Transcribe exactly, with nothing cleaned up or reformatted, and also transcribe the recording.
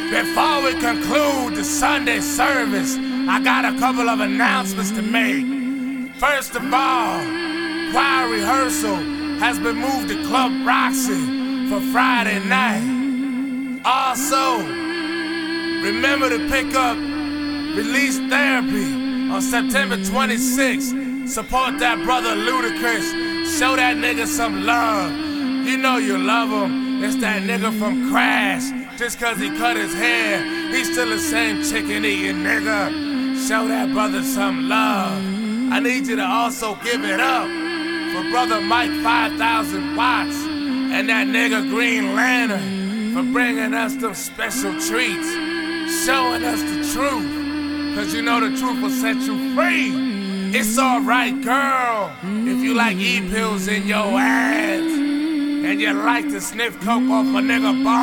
Before we conclude the Sunday service, I got a couple of announcements to make. First of all, choir rehearsal has been moved to Club Roxy for Friday night. Also, remember to pick up Release Therapy on September twenty-sixth. Support that brother Ludacris. Show that nigga some love. You know you love him. It's that nigga from Crash. Just cause he cut his hair, he's still the same chicken eating nigga. Show that brother some love. I need you to also give it up for brother Mike five thousand watts and that nigga Green Lantern for bringing us them special treats, showing us the truth. Cause you know the truth will set you free. It's alright, girl, if you like E-pills in your ass and you like to sniff coke off a nigga bar.